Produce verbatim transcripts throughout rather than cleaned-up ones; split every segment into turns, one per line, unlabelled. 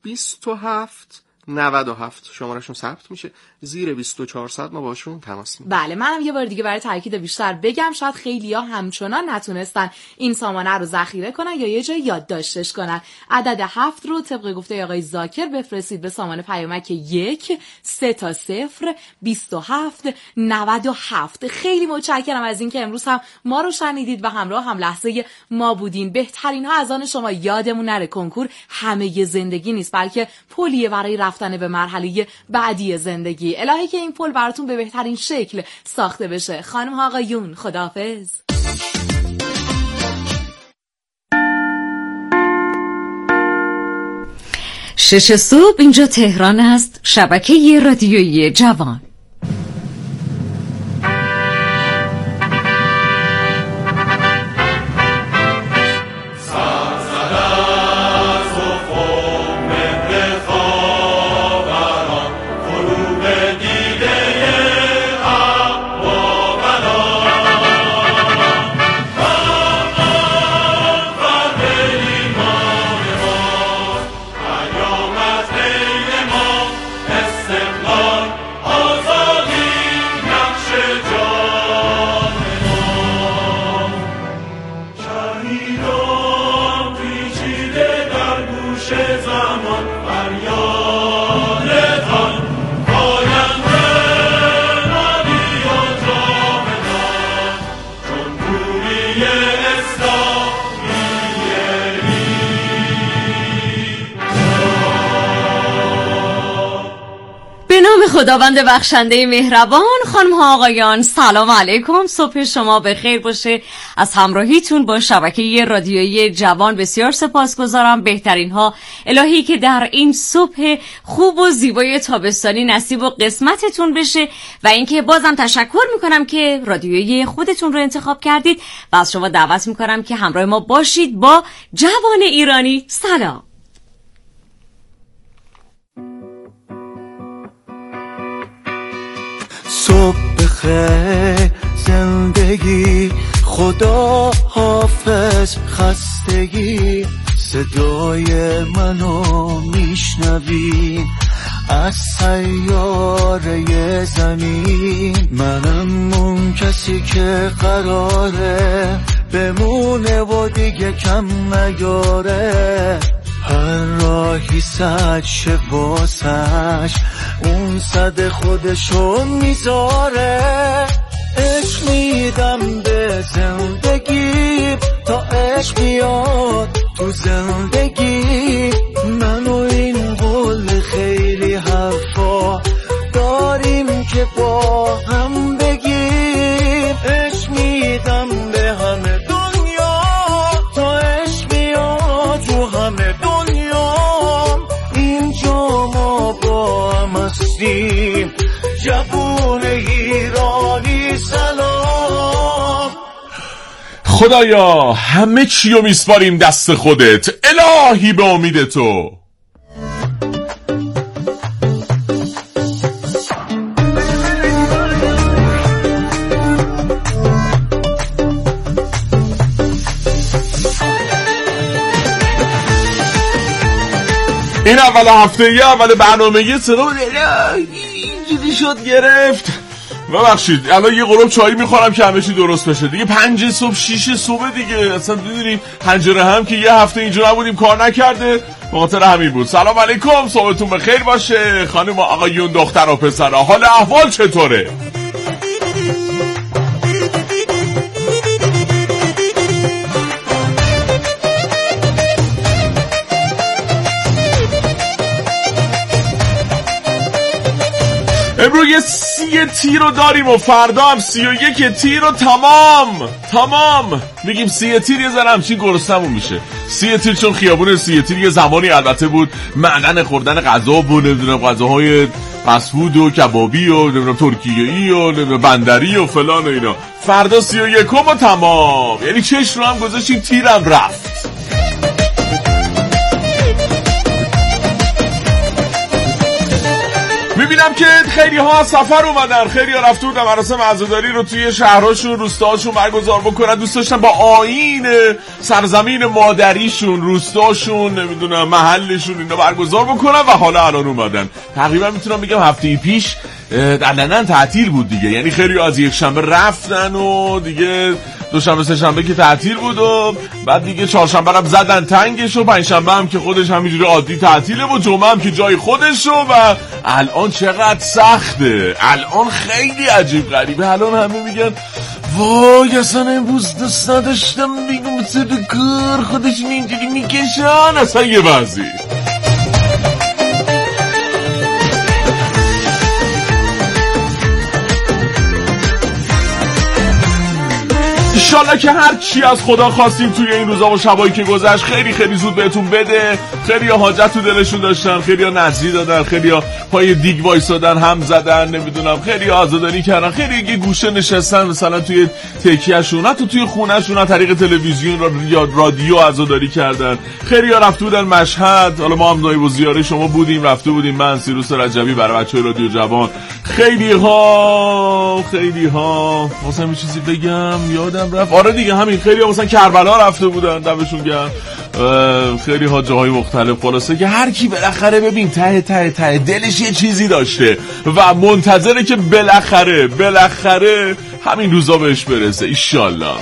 بیست و هفت نود و هفت شمارهشون ثبت میشه. زیر بیست و چهارصد ما باشون تماس میگیریم.
بله، منم یه بار دیگه برای تاکید بیشتر بگم، شاید خیلی‌ها همچنان نتونستن این سامانه رو ذخیره کنن یا یه جای یادداشتش کنن. عدد هفت رو طبق گفته آقای زاکر بفرستید به سامانه پیامک یک سه تا صفر بیست و هفت نود و هفت. خیلی متشکرم از اینکه امروز هم ما رو شنیدید و همراه هم لحظه ما بودین. بهترین ها از آن شما. یادمون نره کنکور همه زندگی نیست، بلکه پلیه برای رفتن به مرحله بعدی زندگی. الهی که این پل براتون به بهترین شکل ساخته بشه. خانم ها آقایون، خداحافظ.
شش صبح اینجا تهران است، شبکه رادیویی جوان. خداوند بخشنده مهربان. خانم ها آقایان، سلام علیکم. صبح شما بخیر باشه. از همراهیتون با شبکه رادیویی جوان بسیار سپاسگزارم. بهترین ها الهی که در این صبح خوب و زیبای تابستانی نصیب و قسمتتون بشه و اینکه بازم تشکر میکنم که رادیویی خودتون رو انتخاب کردید و از شما دعوت میکنم که همراه ما باشید با جوان ایرانی. سلام.
صبح بخیر زندگی، خدا حافظ خستگی، صدای منو میشنوین از سیاره زمین. منم اون کسی که قراره بمونه و دیگه کم نیاره، هر راهی سد شه واسش اون صد خودشو میذاره. عشق میدم به زندگی تا عشق بیاد تو زندگی. من و این قول خیلی حرفا داریم که با هم بگیم. عشق میدم به همه دنیا تا عشق بیاد تو همه دنیا. اینجا ما با هم هستیم، جوون ایرانی سلام.
خدایا همه چیو میسپاریم دست خودت، الهی به امید تو. این اول هفته ای اول برنامه یه سرا اینجوری شد گرفت. ببخشید الان یه قلوب چایی میخورم که همه چی درست بشه دیگه. پنج صبح شیش صبح دیگه، اصلا میدونیم پنجره هم که یه هفته اینجا نبودیم کار نکرده، به خاطر همین بود. سلام علیکم، صبحتون بخیر باشه خانم و آقایون، دختر و پسرها. حال احوال چطوره؟ امروز یه سی تیر رو داریم و فردا هم سی و یک تیر رو تمام تمام میگیم. سی تیر یه ذره همچین گرسنمون میشه. سی تیر چون خیابون سی تیر یه زمانی البته بود معدن خوردن غذا و نمیدونم غذاهای فسفود و کبابی و نمیدونم ترکیه‌ای و نمیدونم بندری و فلان و اینا. فردا سی و یک و تمام، یعنی چش رو هم گذاشتیم تیرم رفت. میبینم میبینم که خیلی ها از سفر اومدن، خیلی ها رفته بودن مراسم عزاداری رو توی شهرهاشون روستاهاشون برگزار بکنن، دوست داشتن با آیین سرزمین مادریشون روستاشون نمیدونم محلشون اینا برگزار بکنن و حالا الان اومدن. تقریبا میتونم بگم هفته پیش علنا تعطیل بود دیگه، یعنی خیلی از یک شنبه رفتن و دیگه دوشنبه سه شنبه که تعطیل بود و بعد دیگه چهارشنبه هم زدن تنگش و پنجشنبه هم که خودش همینجوری عادی تعطیله و جمعه هم که جای خودش و الان چقدر سخته، الان خیلی عجیب غریبه. الان همه میگن وای اصلا امروز دوست نداشتم بگم سر کار خودشون اینجوری میکشن، اصلا یه وضعی. انشالله که هر چی از خدا خواستیم توی این روزا و شبایی که گذشت خیلی خیلی زود بهتون بده. خیلی ها حاجت تو دلشون داشتن، خیلی ها نذری دادن، خیلی ها پای دیگ وایسادن هم زدن نمیدونم، خیلی ها عزاداری کردن، خیلی یه گوشه نشستن مثلا توی تکیهشون، حتی توی خونهشون از طریق تلویزیون یا رادیو عزاداری کردن. خیلی ها رفته بودن مشهد، حالا ما هم نایب الزیاره شما بودیم، رفته بودیم من سیروس رجبی برای بچهای رادیو جوان. خیلی ها خیلی ها واسه یه چیزی بگم یادم رفت، آره دیگه همین، خیلی ها مثلا کربلا رفته بودن دمشون گرم، خیلی ها جاهای مختلف. خلاصه که هر کی بالاخره ببین ته ته ته دلش یه چیزی داشته و منتظره که بالاخره بالاخره همین روزا بهش برسه ایشالله.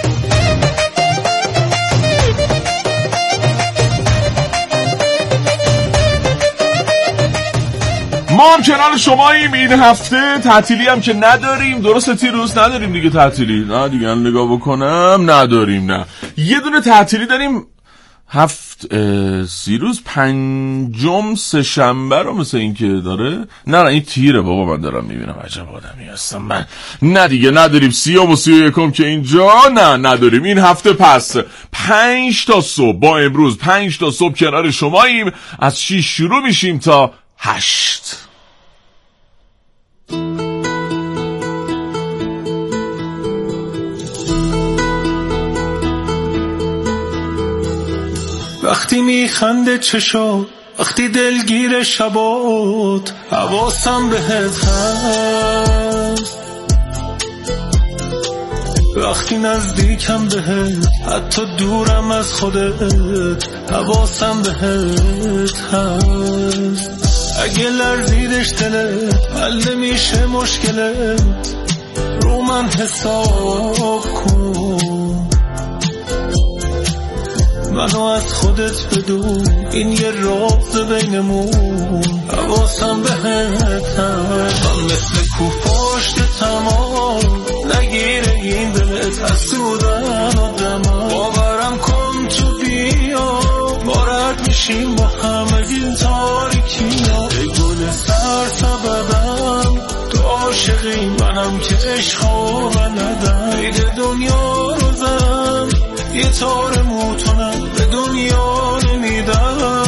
ما هم کنار شماییم این هفته، تعطیلی هم که نداریم، درسته تیروز نداریم دیگه تعطیلی، نه دیگه نگاه بکنم نداریم، نه یه دونه تعطیلی داریم هفت سی روز پنجم سه شنبه رو مثل این که داره، نه نه این تیره بابا، من دارم میبینم عجب آدمی هستم من، نه دیگه نداریم سیام و سی و یکم که اینجا نه نداریم این هفته. پس پنج تا صبح با امروز پنج تا صبح کنار شماییم، از شیش شروع میشیم تا هشت.
وقتی میخنده چشات، وقتی دلگیر شبات، حواسم بهت هست، وقتی نزدیکم بهت حتی دورم از خودت، حواسم بهت هست. اگه لرزیدش دلت حل میشه مشکلت، رو من حساب کن، منو از خودت بدون، این یه راز بینمون، حواسم بهت هست. من مثل کوه پشت تمام، نگیره این دلت حسودن آدم، باورم کن تو بیا، بارد میشیم با همه این تاریکی ها. ای گل سر سببم تو عاشقی، منم که عشقا بلدم، عید دنیا رو زدم یه تار موتونم به دنیا نمیدم.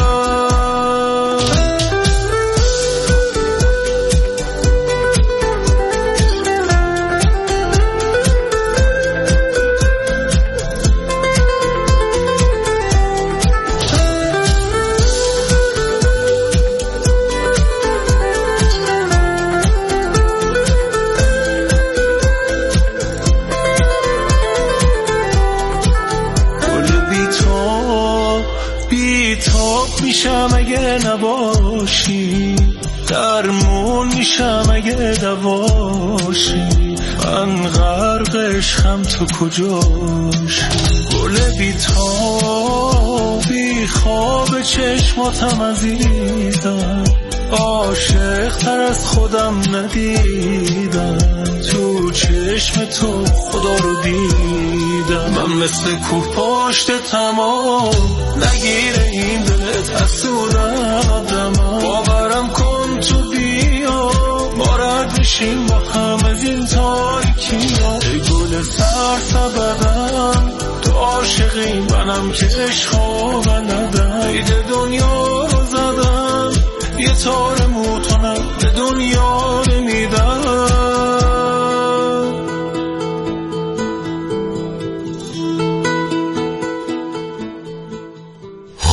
میشم اگه نباشی، درمون میشم اگه دواشی، من غرق عشقم تو کجاشی. گل بی‌تابی خواب چشماتم عزیزم، عاشق تر از خودم ندیدم، تو چشم تو خدا رو دیدم. من مثل کوه پشت تمام، نگیره این دلت حسودن آدم، باورم کن تو بیا، بارد میشیم با هم از این تاریکی ها. ای گل سر سببم تو عاشقی، منم که عشقا بلدم، عید دنیا رو زدم یه تار موتونم به دنیا نمیدم.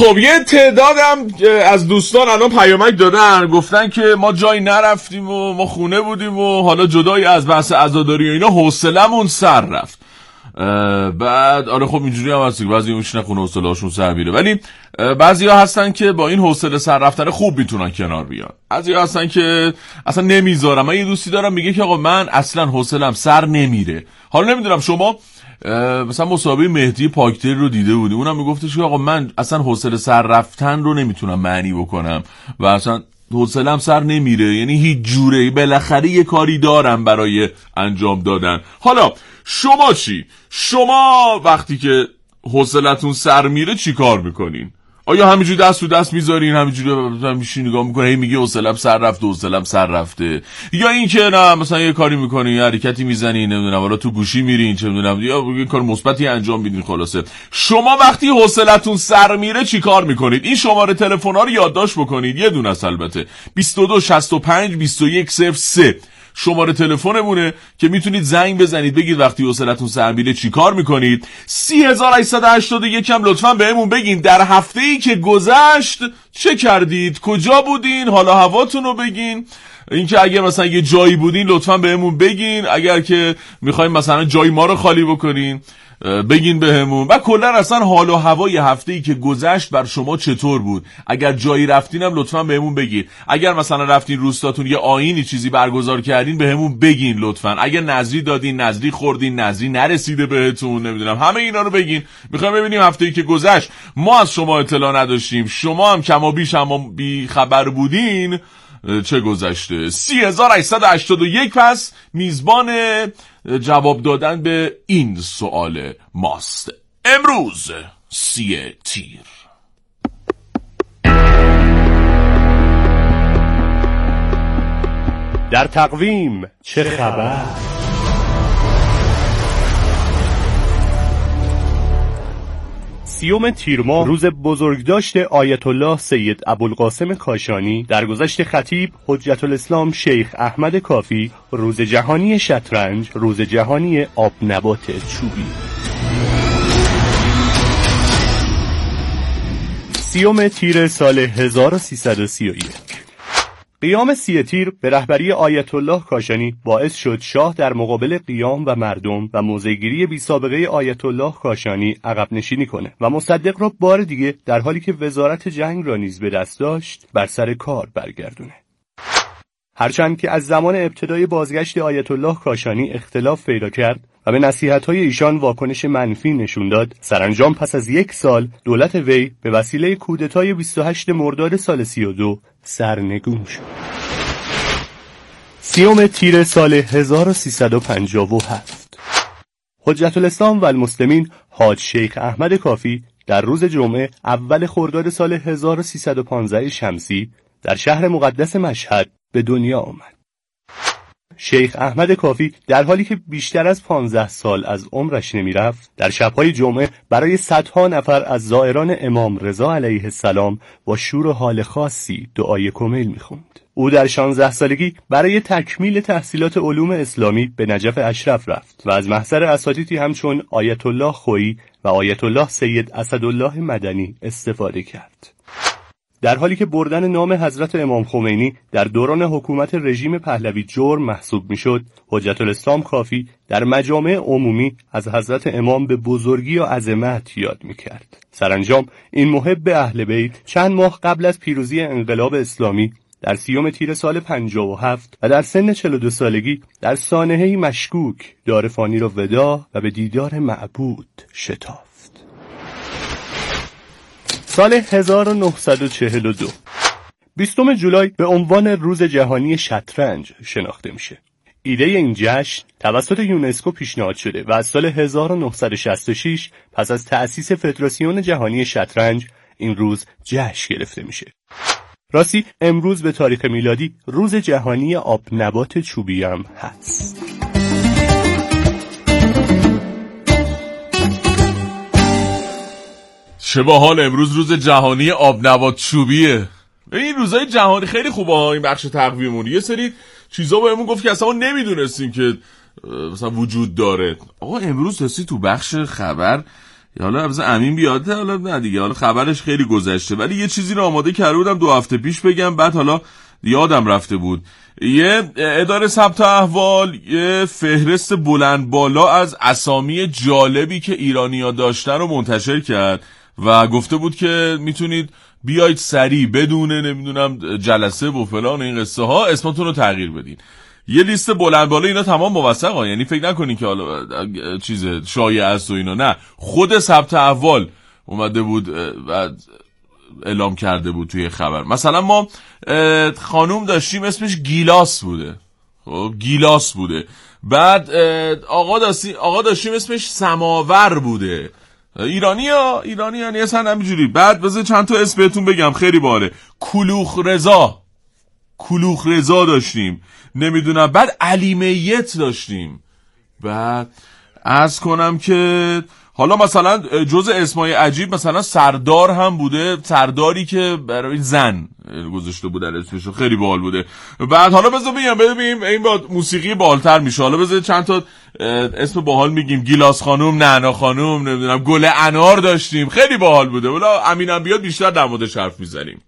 خب یه تعدادم از دوستان الان پیامک دادن، گفتن که ما جایی نرفتیم و ما خونه بودیم و حالا جدای از بحث عزاداری و اینا حوصله‌مون سر رفت. بعد آره خب اینجوری هم هست که بعضی میشنن خونه حوصله‌هاشون سر میره، ولی بعضیا هستن که با این حوصله سر رفتن خوب میتونن کنار بیان، بعضیا هستن که اصلا نمیذارن. من یه دوستی دارم میگه که آقا من اصلا حوصله‌ام سر نمیره. حالا نمیدونم شما مثلا مسابقه مهدی پاکتر رو دیده بودی، اونم میگفتش که آقا من اصلا حوصله سر رفتن رو نمیتونم معنی بکنم و اصلا حوصله‌ام سر نمیره، یعنی هیچ جوره بالاخره یه کاری دارم برای انجام دادن. حالا شما چی؟ شما وقتی که حوصلتون سر میره چی کار میکنین؟ آیا همینجوری دست تو دست میذارین، همینجوری میشین نگاه میکنه هی میگه حوصله‌ام سر رفته حوصله‌ام سر رفته، یا این که نه مثلا یه کاری میکنین، یه حرکتی میزنین، نمیدونم حالا تو گوشی میرین، چه میدونم یا یه کار مثبتی انجام میدین. خلاصه شما وقتی حوصلتون سر میره چی کار میکنید؟ این شماره تلفن‌ها رو یادداشت بکنید، یه دونه است البته، بیست و دو شصت و پنج بیست و یک صفر سه شماره تلفنمونه که میتونید زنگ بزنید بگید وقتی حوصلتون سر میره چی کار میکنید. سه هزار و هشتصد و هشتاد و یک هم لطفاً بهمون بگین در هفته‌ای که گذشت چه کردید، کجا بودین، حالا هواتون رو بگین. اینکه اگه مثلا یه جایی بودین لطفاً بهمون بگین، اگر که میخوایم مثلا جای ما رو خالی بکنین بگین بهمون. و کلا اصلا حال و هوای هفته‌ای که گذشت بر شما چطور بود؟ اگر جایی رفتین هم لطفاً بهمون بگین. اگر مثلا رفتین روستاتون یه آیینی چیزی برگزار کردین بهمون بگین لطفاً. اگر نظری دادین، نظری خوردین، نظری نرسیده بهتون، نمیدونم، همه اینا رو بگین. میخوایم ببینیم هفته‌ای که گذشت ما از شما اطلاع نداشتیم، شما هم کم و بیش هم بی خبر بودین، چه گذشته. سه هزار و هشتصد و هشتاد و یک پس میزبان جواب دادن به این سوال ماست امروز. سی تیر
در تقویم چه خبر؟ سیوم تیر ماه روز بزرگداشت آیت الله سید ابوالقاسم کاشانی، درگذشت خطیب حجت الاسلام شیخ احمد کافی، روز جهانی شطرنج، روز جهانی آب نبات چوبی. سیوم تیر سال هزار و سیصد و سی و یک. قیام سی تیر به رهبری آیت الله کاشانی باعث شد شاه در مقابل قیام و مردم و موضع‌گیری بی سابقه آیت الله کاشانی عقب نشینی کنه و مصدق را بار دیگه در حالی که وزارت جنگ را نیز به دست داشت بر سر کار برگردونه. هرچند که از زمان ابتدای بازگشت آیت الله کاشانی اختلاف پیدا کرد و به نصیحت‌های ایشان واکنش منفی نشون داد، سرانجام پس از یک سال دولت وی به وسیله کودتای بیست و هشتم مرداد سال سی و دو سرنگون شد. سیوم تیر سال هزار و سیصد و پنجاه و هفت. حجت الاسلام و المسلمین حاج شیخ احمد کافی در روز جمعه اول خرداد سال هزار و سیصد و پانزده شمسی در شهر مقدس مشهد به دنیا آمد. شیخ احمد کافی در حالی که بیشتر از پانزده سال از عمرش نمی رفت، در شب‌های جمعه برای صدها نفر از زائران امام رضا علیه السلام با شور و حال خاصی دعای کمیل می خوند. او در شانزده سالگی برای تکمیل تحصیلات علوم اسلامی به نجف اشرف رفت و از محضر اساتیدی همچون آیت الله خویی و آیت الله سید اسدالله مدنی استفاده کرد. در حالی که بردن نام حضرت امام خمینی در دوران حکومت رژیم پهلوی جرم محسوب میشد، حجت الاسلام کافی در مجامع عمومی از حضرت امام به بزرگی و عظمت یاد میکرد. سرانجام این محب اهل بیت چند ماه قبل از پیروزی انقلاب اسلامی در سیوم تیر سال پنجاه و هفت و در سن چهل و دو سالگی در سانحه‌ای مشکوک دار فانی را وداع و به دیدار معبود شتافت. سال هزار و نهصد و چهل و دو بیستم جولای به عنوان روز جهانی شطرنج شناخته میشه. ایده این جشن توسط یونسکو پیشنهاد شده و از سال هزار و نهصد و شصت و شش پس از تأسیس فدراسیون جهانی شطرنج این روز جشن گرفته میشه. راستی امروز به تاریخ میلادی روز جهانی آب نبات چوبی هم هست.
چه باحال، امروز روز جهانی آب نبات چوبیه. این روزهای جهانی خیلی خوبه ها. این بخش تقویمون یه سری چیزا بهمون گفت که اصلا ما نمیدونستیم که مثلا وجود داره. آقا امروز رسید تو بخش خبر حالا افز امین بیاد، حالا نه دیگه، حالا خبرش خیلی گذشته، ولی یه چیزی رو آماده کرده بودم دو هفته پیش بگم، بعد حالا یادم رفته بود. یه اداره ثبت احوال یه فهرست بلند بالا از اسامی جالبی که ایرانی‌ها داشتن رو منتشر کرد و گفته بود که میتونید بیاید سریع بدون نمیدونم جلسه و فلان این قصه ها اسمتون رو تغییر بدین. یه لیست بلند بالا، اینا تمام موثق ها، یعنی فکر نکنین که حالا چیز شایعه است و اینا، نه، خود ثبت احوال اومده بود و اعلام کرده بود توی خبر. مثلا ما خانوم داشتیم اسمش گیلاس بوده، خب گیلاس بوده، بعد آقا داشتیم آقا داشتیم اسمش سماور بوده. ایرانی ها ایرانی ها نیستن همینجوری. بعد بذار چند تا اسم بهتون بگم خیلی باحاله. کلوخ رضا کلوخ رضا داشتیم، نمیدونم. بعد علی میت داشتیم. بعد عرض کنم که حالا مثلا جز اسمای عجیب مثلا سردار هم بوده، سرداری که برای زن گذاشته بودن اسمشو، خیلی باحال بوده. بعد حالا بذار بگم ببینیم این با موسیقی بالتر میشه. حالا بذار چند تا اسم باحال میگیم. گیلاس خانوم، نعنا خانوم، نمیدونم گل انار داشتیم، خیلی باحال بوده. حالا امینم بیاد بیشتر در موردش حرف میزنیم.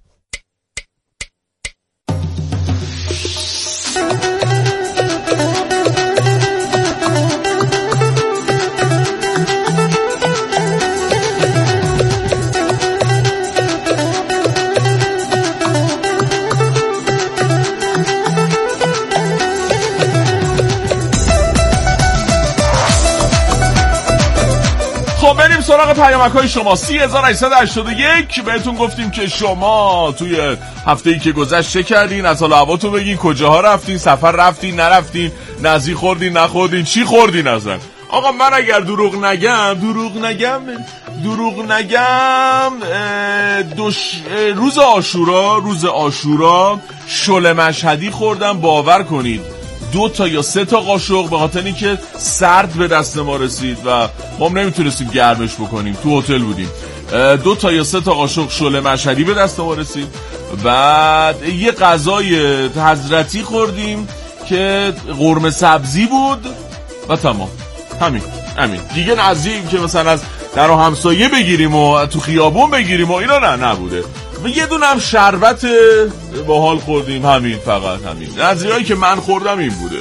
خب بریم سراغ پیامک‌های شما. سی هزار و هشتصد و هشتاد و یک بهتون گفتیم که شما توی هفته‌ای که گذشت چه کردین، از حال هواتون بگین، کجاها رفتین، سفر رفتین نرفتین، نزی خوردین نخوردین، چی خوردین اصلا. آقا من اگر دروغ نگم دروغ نگم دروغ نگم دوش... روز عاشورا روز عاشورا شل مشهدی خوردم، باور کنید دو تا یا سه تا قاشق، به خاطر اینکه سرد به دست ما رسید و ما هم نمیتونستیم گرمش بکنیم، تو هتل بودیم. دو تا یا سه تا قاشق شل مشهدی به دست ما رسید. بعد یه غذای حضرتی خوردیم که قرمه سبزی بود و تمام. همین همین دیگه. نزدیک که مثلا از در و همسایه بگیریم و تو خیابون بگیریم و اینا نه نبوده. و یه دونه هم شربت باحال خوردیم، همین، فقط همین. نظریهایی که من خوردم این بوده.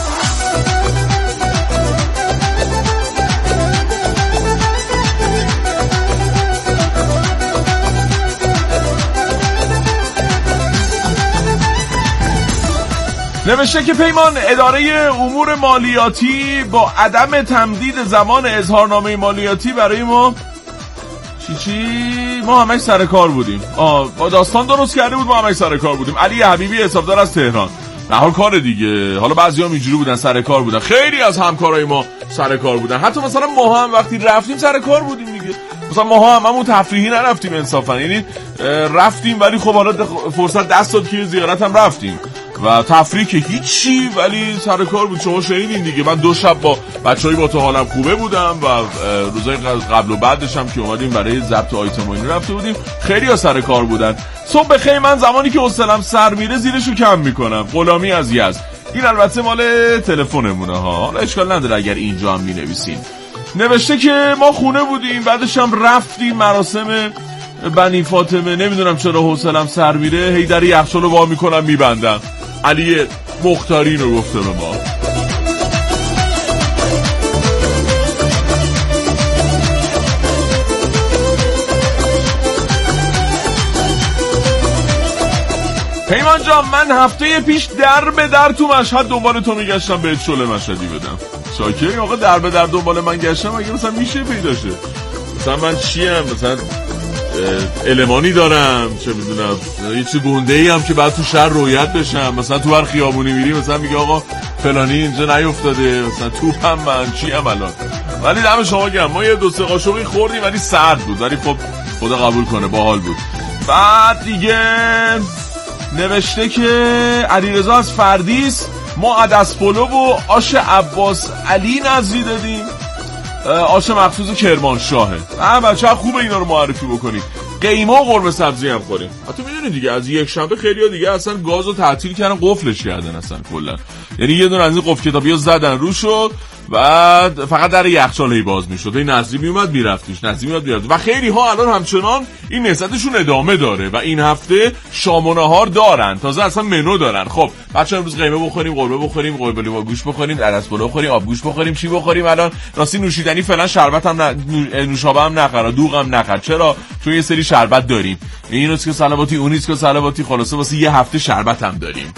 نوشته که پیمان، اداره امور مالیاتی با عدم تمدید زمان اظهارنامه مالیاتی برای ما چی چی ما همش سر کار بودیم. آه با داستان درست کرده بود، ما همش سر کار بودیم. علی حبیبی حسابدار از تهران. نه حال کار دیگه. حالا بعضیام اینجوری بودن سر کار بودن، خیلی از همکارای ما سر کار بودن. حتی مثلا ما هم وقتی رفتیم سر کار بودیم دیگه. مثلا ما هم همون تفریحی نرفتیم انصافا، یعنی رفتیم ولی خب حالا فرصت دست داد که زیارت هم رفتیم و تفریح که هیچی، ولی سر کار بود. شما شنیدین دیگه، من دو شب با بچه‌ای با تو حالم خوبه بودم و روزای قبل و بعدش هم که اومدیم برای ضبط آیتم و اینو رفته بودیم، خیلی ها سر کار بودن. صبح بخیر، من زمانی که حوصله‌ام سر میره زیرشو کم میکنم. غلامی از یزد. این البته مال تلفنمونه ها، حالا اشکال نداره اگر اینجا هم مینویسین. نوشته که ما خونه بودیم، بعدش هم رفتیم مراسم بنی فاطمه. نمیدونم چرا حوصله‌ام سر میره، هی در یخچالو وا میکنم میبندم. علی مختاری رو گفته به ما. پیمان جان، من هفته پیش در به در تو مشهد دنبال تو میگشتم بهت شل مشهدی بدم. شاکری آقا، در به در دنبال من گشتم، اگه مثلا میشه پیدا شه. مثلا من چیم؟ مثلا المانی دارم، چه میدونم، یه چی گنده‌ای هم که بعد تو شهر رویت بشم. مثلا تو هر خیابونی میری مثلا میگه آقا فلانی اینجا نیافتاده، مثلا توپم من چی ام الان. ولی دم شما گرم، ما یه دو سه قاشقی خوردیم ولی سرد بود، ولی خب خدا قبول کنه باحال بود. بعد دیگه نوشته که علیرضا از فردیس، ما عدس پلو و آش عباس علی نظری دادیم، آش مخصوص کرمانشاهه. آ بچه‌ها خوبه اینا رو معرفی بکنید. قیمه و قرمه سبزی هم خوریم. حتی میدونید دیگه از یک شنبه خیلی‌ها دیگه اصلا گازو تعطیل کردن، قفلش کردن اصلا کلا. یعنی یه دونه از این قفل کتابی‌ها زدن رو شد بعد فقط در یخچال هی باز میشد، این نظری میومد میرفتیش، نظری میومد میرفت و خیلی ها الان همچنان این نهضتشون ادامه داره و این هفته شام و نهار دارن، تازه اصلا منو دارن. خب بچه‌ها امروز قیمه بخوریم، قرمه بخوریم، قربالی با گوش بخوریم، عدس پلو بخوریم، آبگوش بخوریم، چی بخوریم؟ الان راستی نوشیدنی فعلا شربت هم ن... نوشابه هم نخره، دوغ هم نخره. چرا؟ چون یه سری شربت داریم، اینوست که صلواتی، اونیست که صلواتی، خلاصه واسه یه هفته شربت هم داریم.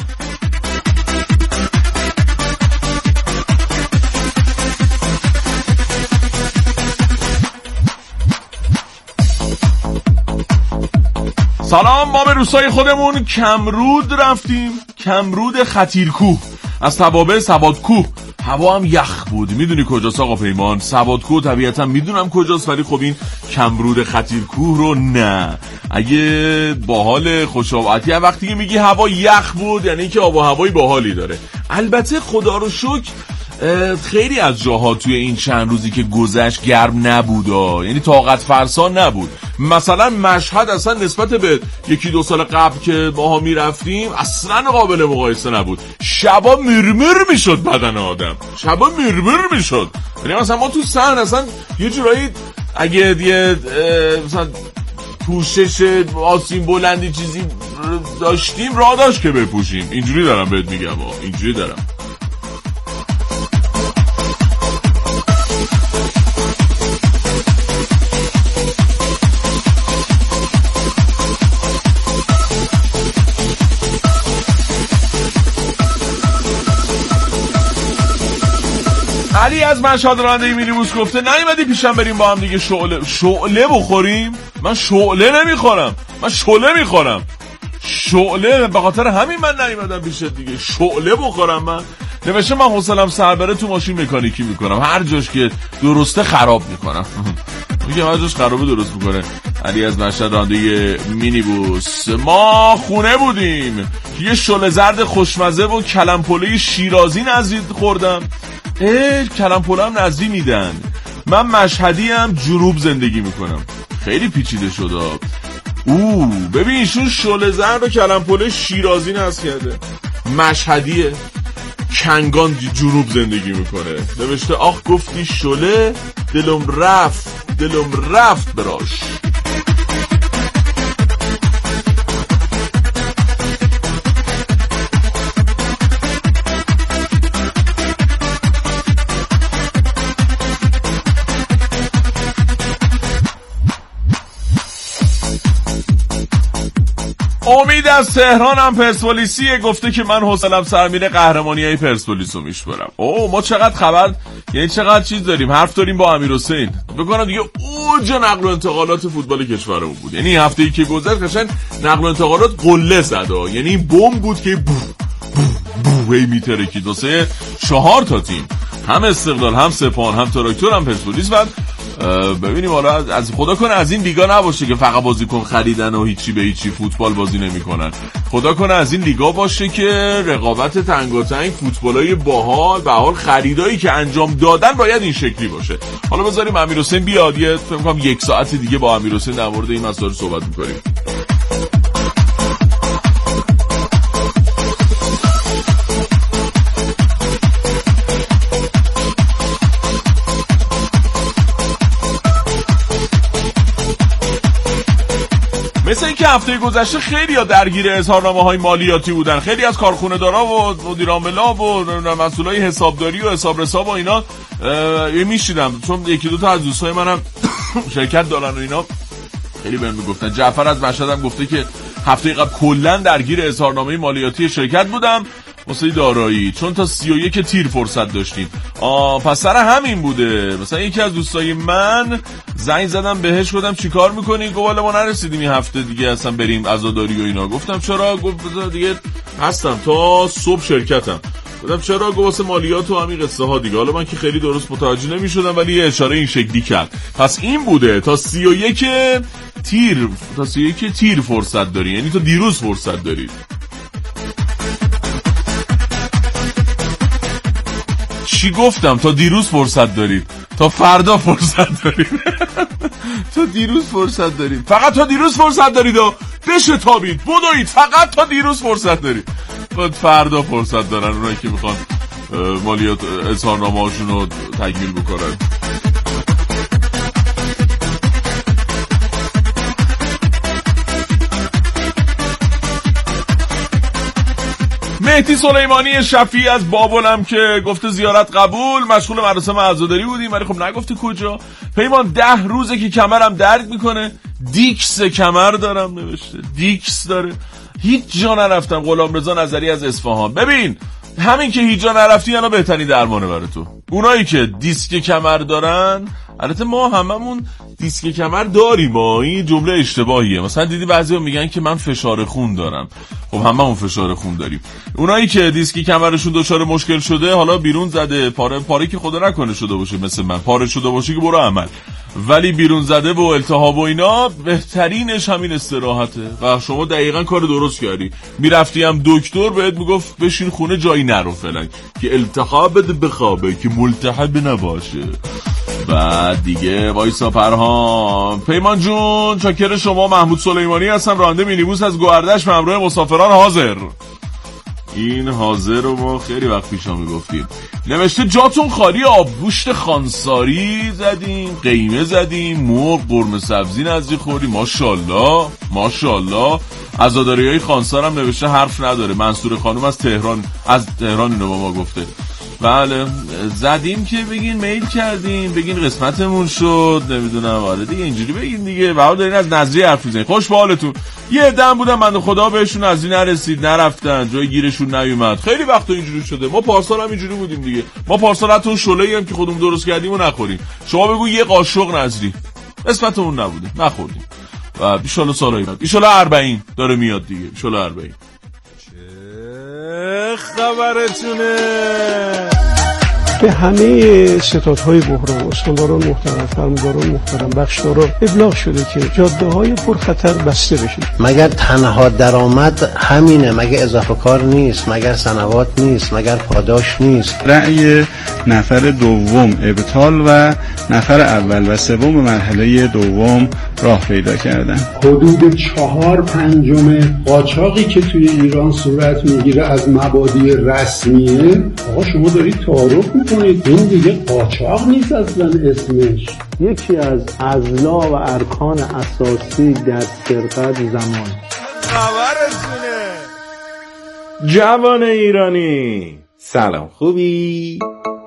سلام، ما به روستای خودمون کمرود رفتیم، کمرود خطیرکوه، از توابع سوادکوه. هوا هم یخ بود. میدونی کجاست آقا پیمان؟ سوادکوه طبیعتا میدونم کجاست، ولی خب این کمرود خطیرکوه رو نه. اگه باحال خوشابعتی وقتی میگی هوا یخ بود یعنی که آب و هوای باحالی داره. البته خدا رو شکر خیلی از جاها توی این چند روزی که گذشت گرم نبودا، یعنی طاقت فرسا نبود. مثلا مشهد اصلا نسبت به یکی دو سال قبل که ماها میرفتیم اصلا قابل مقایسه نبود. شبا مرمر میشد بدن آدم، شبا مرمر میشد. یعنی مثلا ما تو صحن اصلا یه جورایی اگه یه مثلا پوشش آسین بلندی چیزی داشتیم راه داشت که بپوشیم. اینجوری دارم بهت میگم، اینجوری دارم. علی از مشهد راننده مینیبوس گفته نیومدی پیشم بریم با هم دیگه شعله شعله بخوریم؟ من شعله نمیخورم، من شعله میخورم. شعله به خاطر همین من نیومدم پیشت دیگه، شعله بخورم. من نوشته من حوصله‌ام سر بره تو ماشین مکانیکی میکنم، هر جاش که درسته خراب میکنم. میگه هر جاش خرابه درست میکنه. علی از مشهد راننده مینیبوس. ما خونه بودیم، یه شعله زرد خوشمزه و کلمپلوی شیرازی نزدیک خوردم. اه کلم پلو هم نزدی میدن. من مشهدی هم جنوب زندگی میکنم. خیلی پیچیده شده. او ببین ایشون شعله زرد و کلم پلو شیرازی نزد کرده، مشهدیه، کنگان جنوب زندگی میکنه. نوشته آخ گفتی شعله دلم رفت، دلم رفت براش. امید از تهران هم پرسپولیسیه، گفته که من حوصله‌ام سر میره قهرمانیای پرسپولیسو میشورم. اوه ما چقدر خبر، یعنی چقدر چیز داریم، حرف داریم با امیرحسین. بگم دیگه اوج نقل و انتقالات فوتبال کشورمون بود. یعنی هفته‌ای که گذشت قشنگ نقل و انتقالات قله زد، یعنی بمب بود که بو بو بو هی میترکید. واسه چهار تا تیم، هم استقلال، هم سپاهان، هم تراکتور، هم پرسپولیس. بعد ببینیم حالا از خدا کنه از این لیگا نباشه که فقط بازیکن خریدن و هیچی به هیچی فوتبال بازی نمیکنن. خدا کنه از این لیگا باشه که رقابت تنگاتنگ، فوتبالای باحال، به حال خریدایی که انجام دادن باید این شکلی باشه. حالا بذاریم امیرحسین بیاد، یه فکر کنم یک ساعت دیگه با امیرحسین در مورد این مسائل صحبت میکنیم. مثل اینکه هفته گذشته خیلی ها درگیر اظهارنامه های مالیاتی بودن، خیلی از کارخونه دارا و مدیر عاملا و مسئولای حسابداری و حساب رساب و اینا میشیدم، چون یکی دو تا از دوستای منم شرکت دارن و اینا خیلی بهم میگفتن. جعفر از مشهد هم گفته که هفته قبل کلا درگیر اظهارنامه مالیاتی شرکت بودم واسه دارایی، چون تا سی و یک تیر فرصت داشتیم. آه پس سر همین بوده. مثلا یکی از دوستای من زنگ زدم بهش گفتم چیکار میکنی؟ گفت والا ما نرسیدیم این هفته دیگه اصلا بریم عزاداری و اینا. گفتم چرا؟ گفت دیگه هستم تا صبح شرکتم. گفتم چرا؟ گفت واسه مالیات و همین قصه ها دیگه. حالا من که خیلی درست متوجه نمیشدم ولی یه اشاره این شکلی کرد. پس این بوده تا سی و یک تیر، تا سی و یک تیر فرصت داری، یعنی تا دیروز فرصت داری. چی گفتم؟ تا دیروز فرصت دارید، تا فردا فرصت دارید. تا دیروز فرصت دارید، فقط تا دیروز فرصت دارید و بشتابید بدوید، فقط تا دیروز فرصت دارید. بعد فردا فرصت دارن اونایی که میخوان مالیات اظهارنامه هاشون رو تکمیل بکنن. مهدی سلیمانی شفیع از بابل هم که گفته زیارت قبول، مشغول مراسم عزاداری بودیم ولی خب نگفته کجا. پیمان ده روزه که کمرم درد میکنه، دیکس کمر دارم نوشته، دیکس داره. هیچ جا نرفتم. غلامرضا نظری از اصفهان. ببین همین که هیچ جا نرفتی یعنی بهترین درمانه برای تو. اونایی که دیسک کمر دارن، البته ما هممون دیسک کمر داریم، ما این جمله اشتباهیه. مثلا دیدی بعضیا میگن که من فشار خون دارم، خب هممون فشار خون داریم. اونایی که دیسک کمرشون دچار مشکل شده، حالا بیرون زده، پاره پاره که خدا نکنه شده باشه مثل من، پاره شده باشه که برو عمل، ولی بیرون زده و التهاب و اینا، بهترینش همین استراحته. و شما دقیقاً کار درست کردی. میرفتی هم دکتر بهت میگفت بشین خونه جایی نرو فلان که التهابت بخوابه که ملتهب نباشه. بعد دیگه وایسا پرهام. پیمان جون چاکر شما. محمود سلیمانی هستم، راننده مینیبوس از گوهردش، همراه مسافران حاضر. این حاضر رو ما خیلی وقت پیشا میگفتیم. نوشته جاتون خالی، آبگوشت خانساری زدیم، قیمه زدیم، مرغ قرمه سبزی نزدیک خوردیم. ماشاءالله ماشاءالله. عزاداری های خانسار هم نوشته حرف نداره. منصور خانم از تهران از تهران اینو با ما گفته. بله زدیم که بگین میل کردیم، بگین قسمتمون شد، نمیدونم آره دیگه اینجوری بگین دیگه. و دارین از نظری حرف میزنین. خوش به حالتون. یه دم بودن بنده خدا بهشون از این نرسید، نرفتن، جای گیرشون نیومد. خیلی وقتا اینجوری شده. ما پارسال هم اینجوری بودیم دیگه. ما پارسال حتی اون شله‌ای هم که خودمون درست کردیم و نخوریم. شما بگو یه قاشق نظری قسمتمون نبوده، نخوردیم. و ان شاء الله سالای بعد ان شاء الله اربعین داره میاد دیگه. ان شاء الله اربعین. چه خبرتونه؟
به همه ستادهای بحران، استانداران محترم، فرمانداران محترم، بخشداران ابلاغ شده که جاده های پرخطر بسته بشه.
مگر تنها درآمد همینه؟ مگر اضافه کار نیست؟ مگر سنوات نیست؟ مگر پاداش نیست؟
رأی نفر دوم ابطال و نفر اول و سوم مرحله دوم راه پیدا کردن.
حدود چهار پنجم قاچاقی که توی ایران صورت میگیره از مبادی رسمیه. آقا شما دارید تعارف میکنید، این دیگه قاچاق نیست اصلا اسمش.
یکی از اضلاع و ارکان اساسی در سرقت زمان.
خبرتونه
جوان ایرانی. سلام، خوبی؟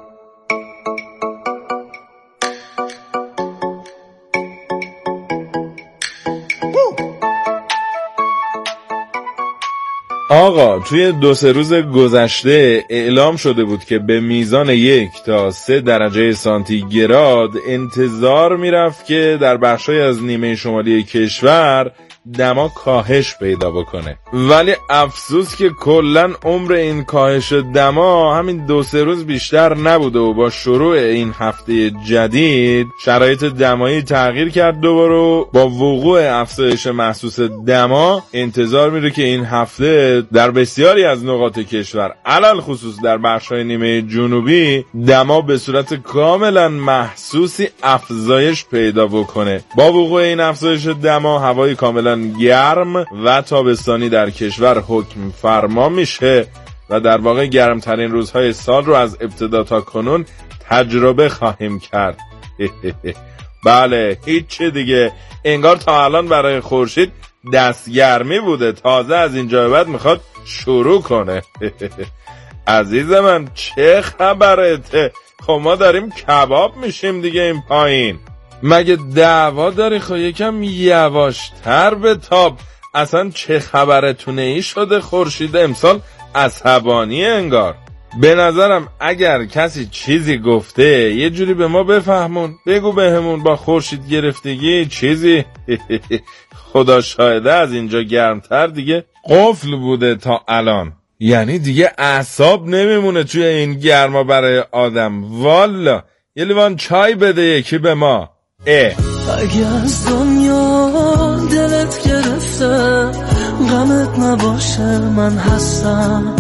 آقا توی دو سه روز گذشته اعلام شده بود که به میزان یک تا سه درجه سانتیگراد انتظار میرفت که در بخشای از نیمه شمالی کشور دما کاهش پیدا بکنه، ولی افسوس که کلن عمر این کاهش دما همین دو سه روز بیشتر نبوده و با شروع این هفته جدید شرایط دمایی تغییر کرد دوباره. با وقوع افزایش محسوس دما انتظار میره که این هفته در بسیاری از نقاط کشور علل خصوص در بخش‌های نیمه جنوبی دما به صورت کاملا محسوسی افزایش پیدا بکنه. با وقوع این افزایش دما هوای کاملا گرم و تابستانی در کشور حکم فرما میشه و در واقع گرمترین روزهای سال رو از ابتدا تا کنون تجربه خواهیم کرد. بله هیچ دیگه، انگار تا الان برای خورشید دستگرمی بوده، تازه از اینجا بعد میخواد شروع کنه. عزیز من چه خبرته؟ خب ما داریم کباب میشیم دیگه این پایین. مگه دعوا داری؟ خب یکم یواشتر به تاب. اصلا چه خبرتونه ای شده خورشید امسال عصبانی انگار. به نظرم اگر کسی چیزی گفته یه جوری به ما بفهمون، بگو بهمون با خورشید گرفتگی چیزی. خدا شاهده از اینجا گرمتر دیگه قفل بوده تا الان، یعنی دیگه اعصاب نمیمونه توی این گرما برای آدم. والا یه لیوان چای بده یکی به ما. اه
اگه از دنیا دلت گرفته غمت نباشه من هستم،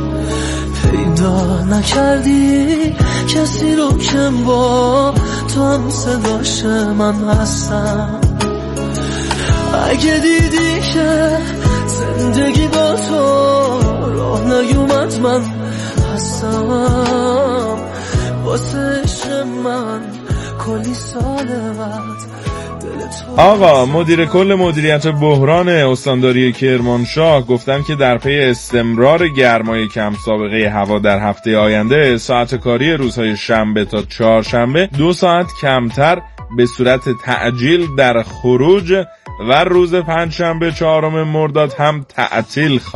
پیدا نکردی کسی رو که با تو هم صداشه من هستم. اگه دیدی که زندگی با تو راه نیومد من هستم. واسه عشق من کلی سال بعد.
آقا مدیر کل مدیریت بحران استانداری کرمانشاه گفتن که در پی استمرار گرمای کم سابقه هوا در هفته آینده ساعت کاری روزهای شنبه تا چهارشنبه دو ساعت کمتر به صورت تعجیل در خروج و روز پنجشنبه چهارم مرداد هم تعطیل